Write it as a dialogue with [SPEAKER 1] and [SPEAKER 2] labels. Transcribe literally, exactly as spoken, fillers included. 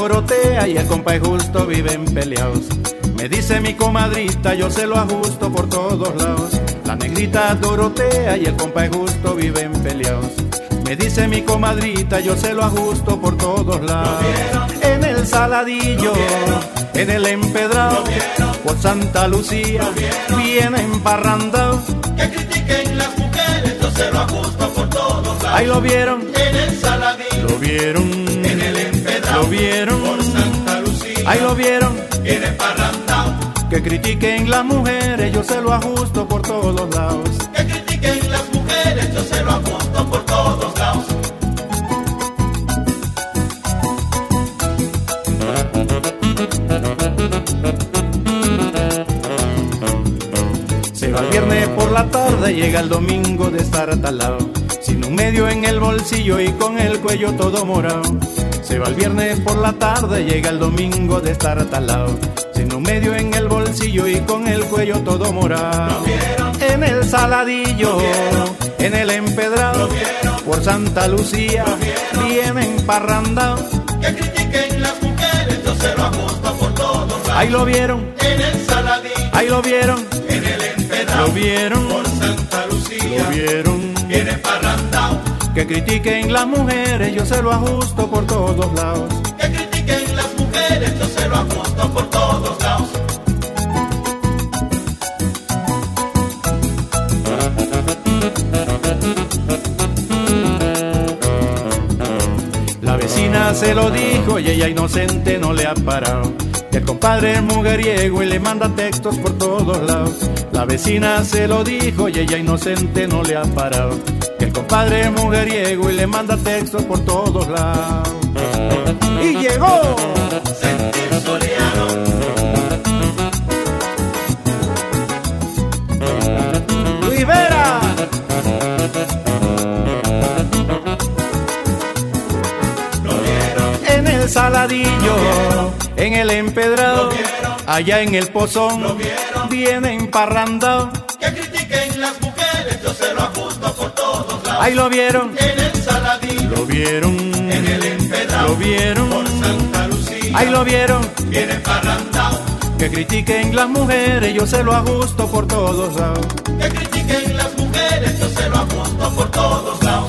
[SPEAKER 1] Dorotea y el compa Justo viven peleados. Me dice mi comadrita, yo se lo ajusto por todos lados. La negrita Dorotea y el compa Justo viven peleados. Me dice mi comadrita, yo se lo ajusto por todos lados. En el Saladillo, en el Empedrado, por Santa Lucía, bien emparrandado.
[SPEAKER 2] Que critiquen las mujeres, yo se lo ajusto por todos lados.
[SPEAKER 1] Ahí lo vieron,
[SPEAKER 2] en el Saladillo,
[SPEAKER 1] lo vieron,
[SPEAKER 2] en el Empedrado,
[SPEAKER 1] lo vieron,
[SPEAKER 2] por Santa Lucía,
[SPEAKER 1] ahí lo vieron,
[SPEAKER 2] bien emparrandado.
[SPEAKER 1] Que critiquen las mujeres, yo se lo ajusto por todos lados.
[SPEAKER 2] Que critiquen las mujeres, yo se lo ajusto por todos lados.
[SPEAKER 1] Se va el viernes por la tarde, llega el domingo de estar talado, sin un medio en el bolsillo y con el cuello todo morado. Se va el viernes por la tarde, llega el domingo de estar talado, sin un medio en el bolsillo y con el cuello todo morado. En el Saladillo, en el Empedrado, por Santa Lucía, bien emparrandado.
[SPEAKER 2] Que critiquen las mujeres, yo se lo ajusto por todos lados.
[SPEAKER 1] Ahí lo vieron,
[SPEAKER 2] en el Saladillo,
[SPEAKER 1] ahí lo vieron,
[SPEAKER 2] en el Empedrado,
[SPEAKER 1] lo vieron,
[SPEAKER 2] por Santa Lucía,
[SPEAKER 1] lo vieron.
[SPEAKER 2] bien emparrandado.
[SPEAKER 1] Que critiquen las mujeres, yo se lo ajusto por todos lados.
[SPEAKER 2] Que critiquen las mujeres, yo se lo ajusto por todos lados.
[SPEAKER 1] La vecina se lo dijo y ella inocente no le ha parado. Que el compadre es mujeriego y le manda textos por todos lados. La vecina se lo dijo y ella inocente no le ha parado. Que el compadre es mujeriego y le manda textos por todos lados. Y llegó
[SPEAKER 2] Sentir soleado,
[SPEAKER 1] Luis Vera.
[SPEAKER 2] lo vieron,
[SPEAKER 1] En el Saladillo, en el Empedrado, allá en el Pozón,
[SPEAKER 2] lo vieron.
[SPEAKER 1] bien emparrandado.
[SPEAKER 2] Que critiquen las mujeres, yo se lo ajusto por todos lados.
[SPEAKER 1] Ahí lo vieron,
[SPEAKER 2] En el Saladillo,
[SPEAKER 1] lo vieron,
[SPEAKER 2] en el Empedrado,
[SPEAKER 1] lo vieron,
[SPEAKER 2] por Santa Lucía,
[SPEAKER 1] ahí lo vieron.
[SPEAKER 2] bien emparrandado.
[SPEAKER 1] Que critiquen las mujeres, yo se lo ajusto por todos lados.
[SPEAKER 2] Que critiquen las mujeres, yo se lo ajusto por todos lados.